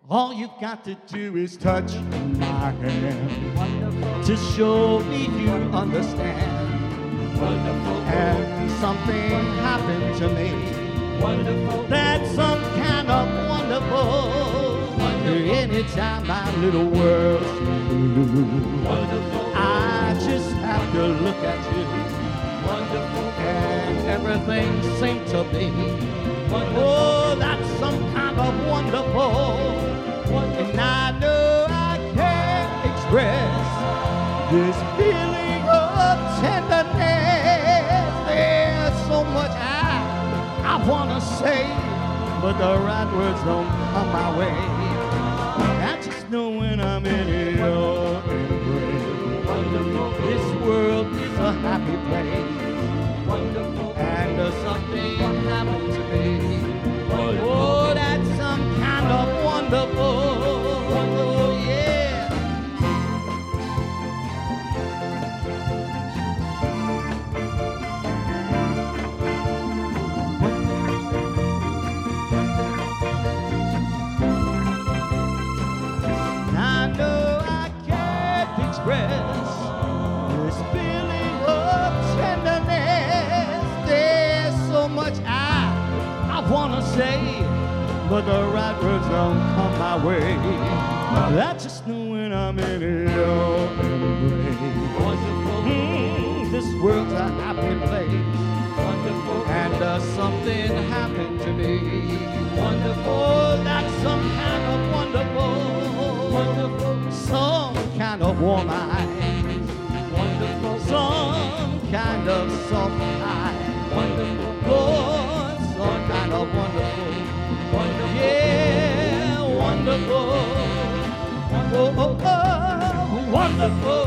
All you've got to do is touch my hand Wonderful, to show me you understand. wonderful, And something happened to me wonderful, that's some kind of wonderful. Anytime my little world's blue, wonderful, I just have to look at you, wonderful, and everything seems to be. wonderful, Oh, that's some kind of wonderful. And I know I can't express this feeling of tenderness. There's so much I want to say, but the right words don't come my way. I just know when I'm in your embrace, wonderful, this world is a happy place. wonderful, And something happened to me. Oh, that's some kind of wonderful. Oh, yeah. I know I can't express this feeling of tenderness. There's so much I want to say, but the right words don't come my way. I just know when I'm in your embrace. wonderful, This world's a happy place, wonderful, and something happened to me. wonderful, Oh, that's some kind of wonderful, wonderful, some kind of warm eyes, wonderful, some kind of soft eyes, wonderful, Lord, some kind of wonderful, wonderful, yeah, wonderful, oh, oh, oh, wonderful.